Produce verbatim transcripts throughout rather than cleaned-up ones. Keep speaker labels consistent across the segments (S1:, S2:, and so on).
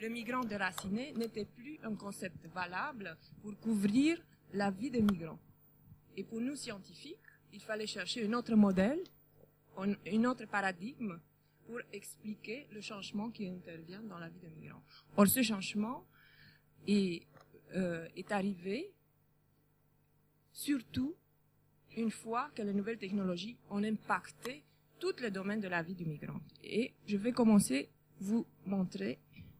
S1: le migrant déraciné n'était plus un concept valable pour couvrir la vie des migrants. Et pour nous, scientifiques, il fallait chercher un autre modèle, un, un autre paradigme pour expliquer le changement qui intervient dans la vie des migrants. Or, ce changement est, euh, est arrivé surtout une fois que les nouvelles technologies ont impacté tous les domaines de la vie du migrant. Et je vais commencer à vous montrer.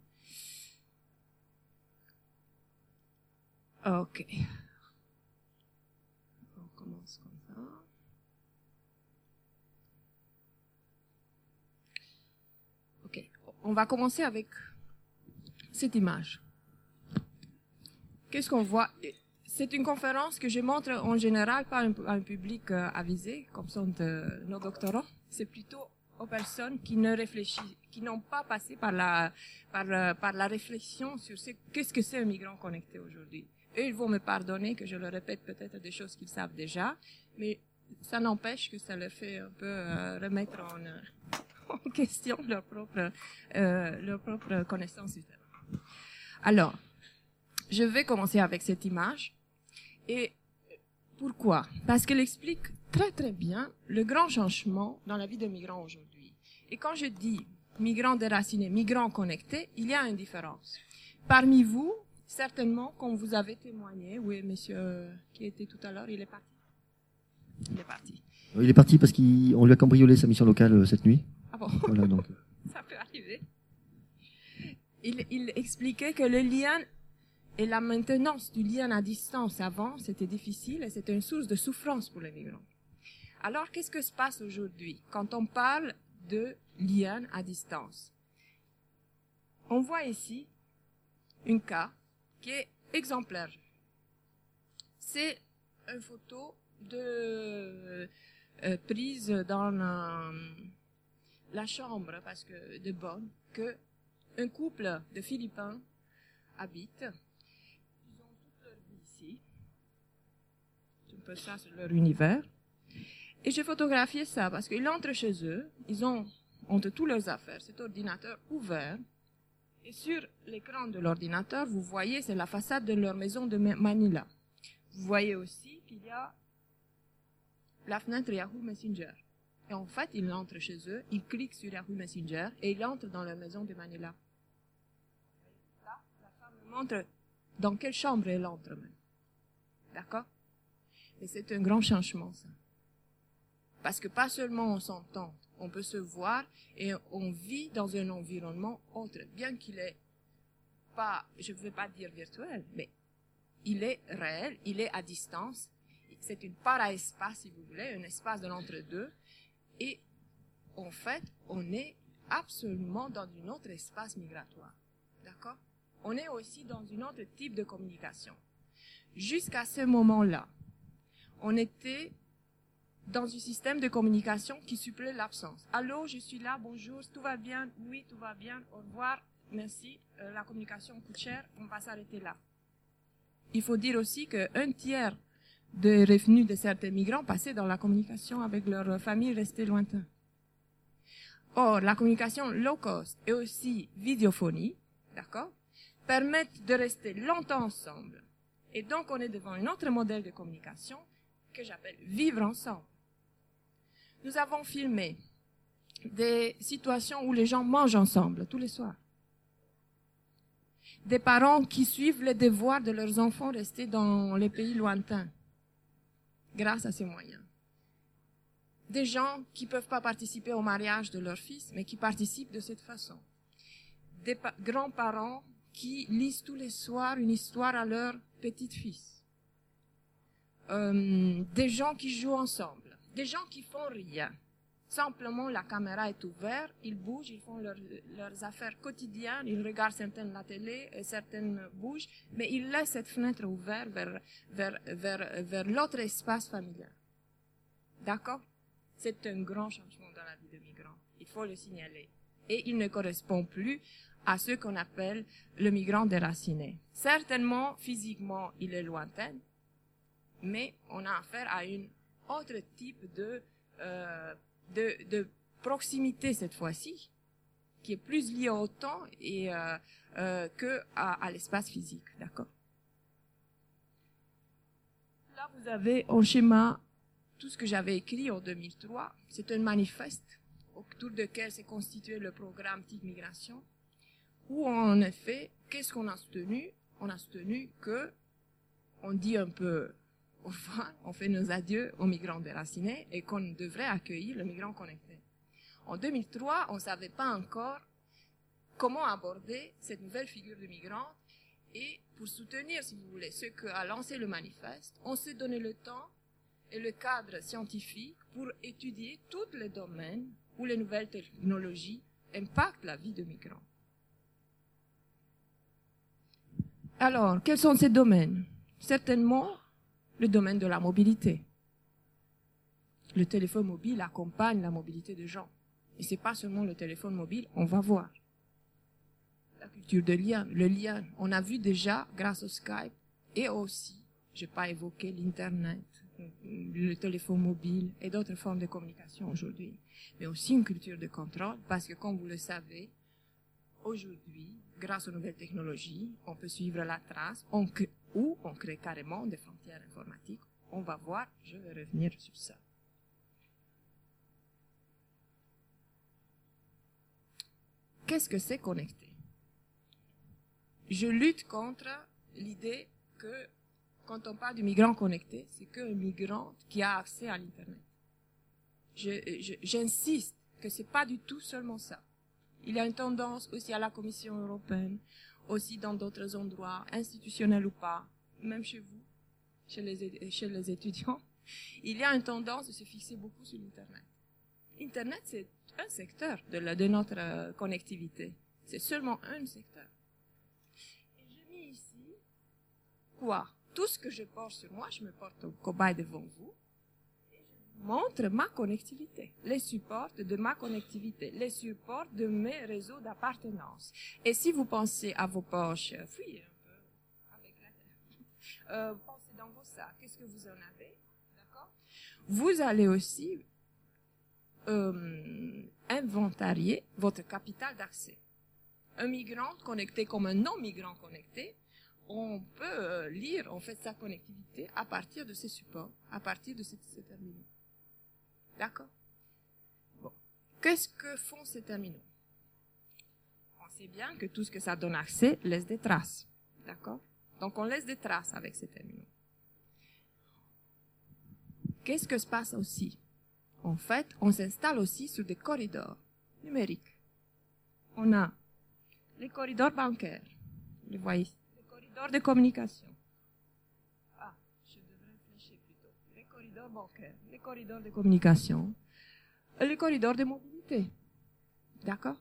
S1: Ok. On commence comme ça. Ok. On va commencer avec cette image. Qu'est-ce qu'on voit? C'est une conférence que je montre en général pas à un public euh, avisé, comme sont euh, nos doctorants. C'est plutôt aux personnes qui ne réfléchissent, qui n'ont pas passé par la, par, euh, par la réflexion sur ce, qu'est-ce que c'est un migrant connecté aujourd'hui. Eux, ils vont me pardonner que je leur répète peut-être des choses qu'ils savent déjà, mais ça n'empêche que ça leur fait un peu euh, remettre en, euh, en question leur propre, euh, leur propre connaissance du terrain. Alors, je vais commencer avec cette image. Et pourquoi? Parce qu'elle explique très très bien le grand changement dans la vie des migrants aujourd'hui. Et quand je dis migrants déracinés, migrants connectés, il y a une différence. Parmi vous, certainement, comme vous avez témoigné, oui, monsieur qui était tout à l'heure, il est parti. Il est parti.
S2: Il est parti parce qu'on lui a cambriolé sa mission locale euh, cette nuit.
S1: Ah bon?
S2: Voilà, donc.
S1: Ça peut arriver. Il, il expliquait que le lien et la maintenance du lien à distance avant, c'était difficile et c'était une source de souffrance pour les migrants. Alors, qu'est-ce que se passe aujourd'hui quand on parle de lien à distance? On voit ici un cas qui est exemplaire. C'est une photo de euh, prise dans euh, la chambre parce que de bonne que un couple de Philippins habite. Un peu ça sur leur univers. Et j'ai photographié ça parce qu'ils entrent chez eux, ils ont, ont tous leurs affaires, cet ordinateur ouvert. Et sur l'écran de l'ordinateur, vous voyez, c'est la façade de leur maison de Manila. Vous voyez aussi qu'il y a la fenêtre Yahoo Messenger. Et en fait, ils entrent chez eux, ils cliquent sur Yahoo Messenger et ils entrent dans leur maison de Manila. Là, la femme me montre dans quelle chambre elle entre même. D'accord? Et c'est un grand changement, ça. Parce que pas seulement on s'entend, on peut se voir et on vit dans un environnement autre, bien qu'il est pas, je ne veux pas dire virtuel, mais il est réel, il est à distance. C'est une para-espace, si vous voulez, un espace de l'entre-deux. Et en fait, on est absolument dans un autre espace migratoire. D'accord? On est aussi dans un autre type de communication. Jusqu'à ce moment-là, on était dans un système de communication qui supplée l'absence. Allô, je suis là, bonjour, tout va bien? Oui, tout va bien, au revoir, merci, euh, la communication coûte cher, on va s'arrêter là. Il faut dire aussi qu'un tiers des revenus de certains migrants passaient dans la communication avec leur famille restée lointaine. Or, la communication low cost et aussi vidéophonie, d'accord, permettent de rester longtemps ensemble. Et donc, on est devant un autre modèle de communication que j'appelle vivre ensemble. Nous avons filmé des situations où les gens mangent ensemble tous les soirs. Des parents qui suivent les devoirs de leurs enfants restés dans les pays lointains grâce à ces moyens. Des gens qui ne peuvent pas participer au mariage de leur fils, mais qui participent de cette façon. Des grands-parents qui lisent tous les soirs une histoire à leur petit-fils. Euh, des gens qui jouent ensemble, des gens qui font rien. Simplement, la caméra est ouverte, ils bougent, ils font leur, leurs affaires quotidiennes, ils regardent certaines la télé, et certaines bougent, mais ils laissent cette fenêtre ouverte vers, vers, vers, vers l'autre espace familial. D'accord? C'est un grand changement dans la vie des migrants. Il faut le signaler. Et il ne correspond plus à ce qu'on appelle le migrant déraciné. Certainement, physiquement, il est lointain, mais on a affaire à un autre type de, euh, de, de proximité cette fois-ci, qui est plus lié au temps et euh, euh, que à, à l'espace physique, d'accord? Là, vous avez en schéma tout ce que j'avais écrit en deux mille trois. C'est un manifeste autour duquel s'est constitué le programme T I C Migration, où en effet, qu'est-ce qu'on a soutenu? On a soutenu que on dit un peu au revoir, on fait nos adieux aux migrants déracinés et qu'on devrait accueillir le migrant connecté. En deux mille trois, on ne savait pas encore comment aborder cette nouvelle figure de migrant, et pour soutenir, si vous voulez, ce qu'a lancé le manifeste, on s'est donné le temps et le cadre scientifique pour étudier tous les domaines où les nouvelles technologies impactent la vie de migrants. Alors, quels sont ces domaines? Certainement, le domaine de la mobilité. Le téléphone mobile accompagne la mobilité des gens. Et c'est pas seulement le téléphone mobile, on va voir. La culture de lien, le lien, on a vu déjà grâce au Skype, et aussi, je n'ai pas évoqué l'Internet, le téléphone mobile et d'autres formes de communication aujourd'hui. Mais aussi une culture de contrôle, parce que comme vous le savez, aujourd'hui, grâce aux nouvelles technologies, on peut suivre la trace, on crée, ou on crée carrément des frontières informatiques. On va voir, je vais revenir sur ça. Qu'est-ce que c'est connecté? Je lutte contre l'idée que quand on parle du migrant connecté, c'est qu'un migrant qui a accès à l'Internet. Je, je, j'insiste que c'est pas du tout seulement ça. Il y a une tendance aussi à la Commission européenne, aussi dans d'autres endroits, institutionnels ou pas, même chez vous, chez les, chez les étudiants, il y a une tendance de se fixer beaucoup sur l'Internet. Internet, c'est un secteur de, la, de notre euh, connectivité. C'est seulement un secteur. Et j'ai mis ici, quoi? Tout ce que je porte sur moi, je me porte au cobaye devant vous, et je vous montre ma connectivité, les supports de ma connectivité, les supports de mes réseaux d'appartenance. Et si vous pensez à vos poches, fouillez un peu avec la tête, euh, pensez dans vos sacs, qu'est-ce que vous en avez, d'accord? Vous allez aussi euh, inventarier votre capital d'accès. Un migrant connecté comme un non-migrant connecté, on peut euh, lire en fait sa connectivité à partir de ces supports, à partir de ces, ces terminaux. D'accord? Bon. Qu'est-ce que font ces terminaux? On sait bien que tout ce que ça donne accès laisse des traces. D'accord? Donc on laisse des traces avec ces terminaux. Qu'est-ce que se passe aussi? En fait, on s'installe aussi sur des corridors numériques. On a les corridors bancaires, vous les voyez ici. Corridors de communication. Ah, je devrais réfléchir plutôt. Les corridors bancaires, les corridors de communication, les corridors de mobilité. D'accord?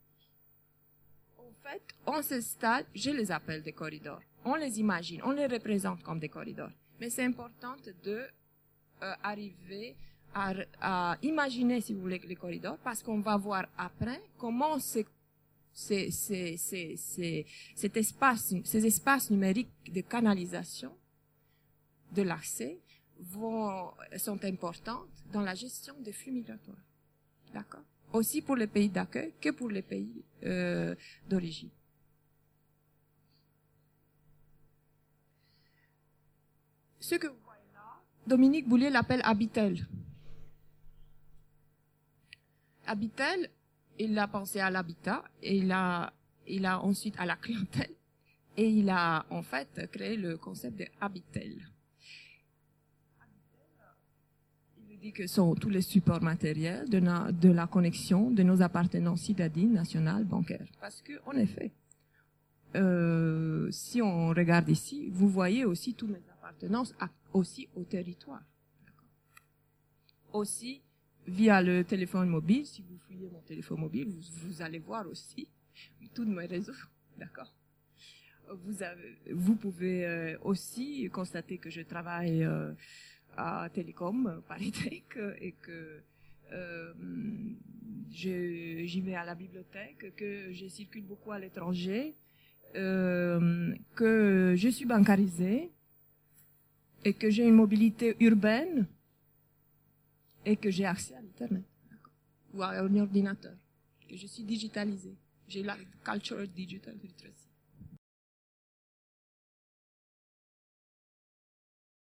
S1: En fait, on s'installe, je les appelle des corridors. On les imagine, on les représente comme des corridors. Mais c'est important de euh, arriver à, à imaginer, si vous voulez, les corridors, parce qu'on va voir après comment c'est Ces, ces, ces, ces, cet espace, ces espaces numériques de canalisation de l'accès vont, sont importantes dans la gestion des flux migratoires. D'accord? Aussi pour les pays d'accueil que pour les pays euh, d'origine. Ce que vous voyez là, Dominique Boulier l'appelle Habitel. Habitel, il a pensé à l'habitat, et il a, il a ensuite à la clientèle, et il a en fait créé le concept de Habitel. Il dit que ce sont tous les supports matériels de, na, de la connexion de nos appartenances citadines, nationales, bancaires. Parce que, en effet, euh, si on regarde ici, vous voyez aussi toutes mes appartenances à, aussi au territoire. Aussi, via le téléphone mobile, si vous fouillez mon téléphone mobile, vous, vous allez voir aussi tous mes réseaux, d'accord? Vous avez, vous pouvez euh, aussi constater que je travaille euh, à Télécom, Paris Tech, et que euh, je, j'y vais à la bibliothèque, que je circule beaucoup à l'étranger, euh, que je suis bancarisée, et que j'ai une mobilité urbaine, et que j'ai accès à l'Internet, ou à un ordinateur. que je suis digitalisée. J'ai la cultural digital literacy.